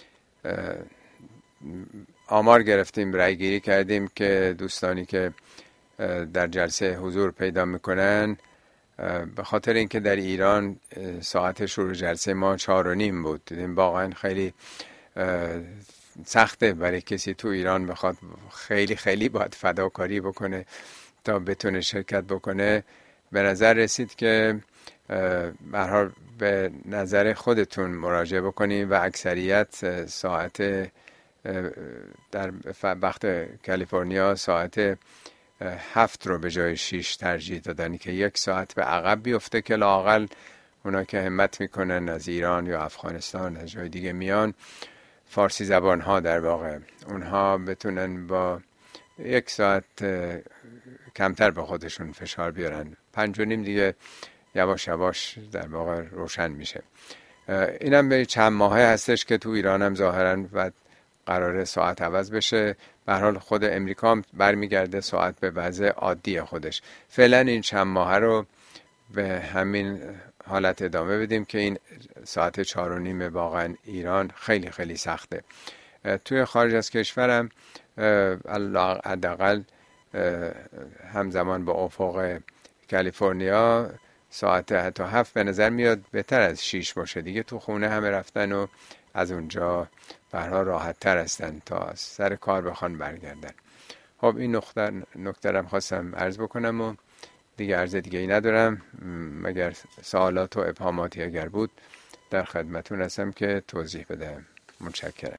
آمار گرفتیم، رای گیری کردیم که دوستانی که در جلسه حضور پیدا میکنن، به خاطر اینکه در ایران ساعت شروع جلسه ما 4:30 بود، دیدیم واقعا خیلی سخته برای کسی تو ایران بخواد خیلی خیلی باید فداکاری بکنه تا بتونه شرکت بکنه. به نظر رسید که به هر حال به نظر خودتون مراجعه بکنید و اکثریت ساعت در وقت کالیفرنیا ساعت 7 رو به جای 6 ترجیح دادن که 1 ساعت به عقب بیفته که لااقل اونا که همت میکنن از ایران یا افغانستان از جای دیگه میان، فارسی زبان ها در واقع، اونها بتونن با 1 ساعت کمتر به خودشون فشار بیارن. 5:30 دیگه یواش یواش در واقع روشن میشه. اینم به چند ماهه هستش که تو ایران هم ظاهرا و قراره ساعت عوض بشه. به هر حال خود امریکا هم برمیگرده ساعت به وضع عادی خودش. فعلا این چند ماهه رو به همین حالت ادامه بدیم که این ساعت 4:30 واقعا ایران خیلی خیلی سخته. توی خارج از کشورم حداقل همزمان با افق کالیفرنیا ساعت حتی 7 به نظر میاد بهتر از 6 باشه دیگه. تو خونه همه رفتن و از اونجا به هر حال راحت تر هستن تا سر کار بخوان برگردن. خب این نکته رو خواستم عرض بکنم و دیگه عرض دیگه ای ندارم، مگر سوالات و ابهاماتی اگر بود در خدمتون هستم که توضیح بدم. متشکرم.